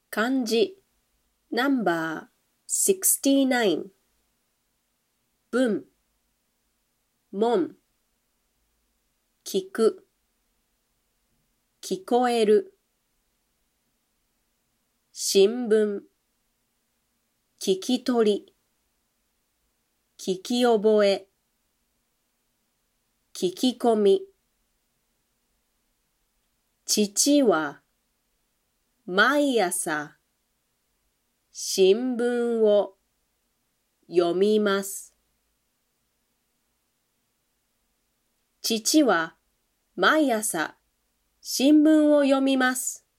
漢字ナンバー69文門聞く聞こえる新聞聞き取り聞き覚え聞き込み父は毎朝新聞を読みます。父は毎朝新聞を読みます。